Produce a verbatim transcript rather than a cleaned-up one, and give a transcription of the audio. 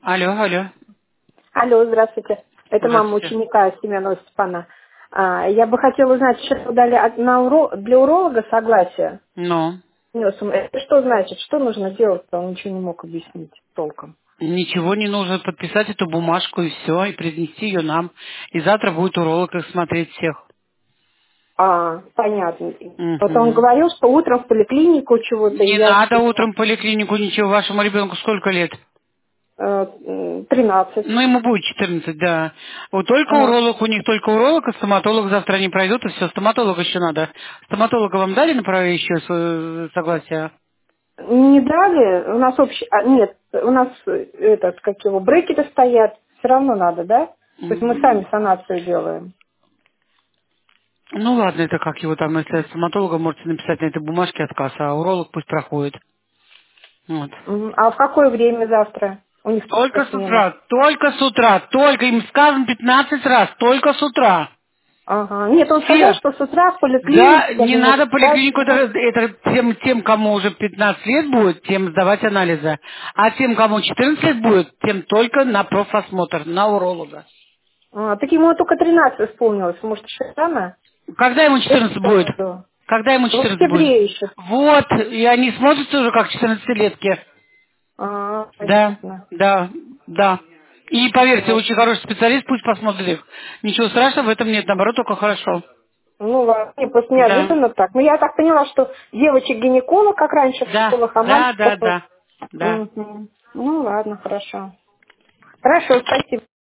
Алло, алло. Алло, здравствуйте. Это мама Здравствуйте. ученика Семенова Степана. А, я бы хотела узнать, что дали от- на уро- для уролога согласие. Ну, Внес ему. Это что значит? Что нужно делать-то? Он ничего не мог объяснить толком. ничего не нужно, подписать эту бумажку и все, и принести ее нам. И завтра будет уролог их смотреть всех. А, понятно. Вот он Мгм. говорил, что утром в поликлинику чего-то, и Не я надо что-то... утром в поликлинику ничего. Вашему ребенку сколько лет? э, м, тринадцать. Ну, ему будет четырнадцать, да. Вот только А, уролог, у них только уролог, а стоматолог завтра не пройдут, и все, стоматолога еще надо. Стоматолога вам дали на еще согласие? не дали? У нас общий... а, нет, у нас э, этот, как его, брекеты стоят. Все равно надо, да? То есть мы М, сами санацию делаем. Ну ладно, это как его там, если от стоматолога можете написать на этой бумажке отказ, а уролог пусть проходит. Вот. Мгм. А в какое время завтра? У них Только сколько с смена? утра, только с утра, только им сказано пятнадцать раз, только с утра. Ага. Нет, он сказал, Все. что с утра в Да, поликлинике не они надо могут брать. поликлинику, это, это тем, тем, кому уже пятнадцать лет будет, тем сдавать анализы. А тем, кому четырнадцать лет будет, тем только на профосмотр, на уролога. А, так ему только тринадцать исполнилось. Может, еще рано? Когда ему В этом четырнадцать будет? году. Когда ему В четырнадцать будет? октябре еще. Вот, и они смотрятся уже как четырнадцатилетки. А, Да, понятно. да, да. И поверьте, Вот. очень хороший специалист, пусть посмотрит их. Ничего страшного в этом нет, наоборот, только хорошо. Ну ладно, не, просто Да, неожиданно так. Ну, я так поняла, что девочек-гинеколог, как раньше в да, школах, а да, мальчиков... да, вот. да, да. Мгм. Ну ладно, хорошо. Хорошо, спасибо.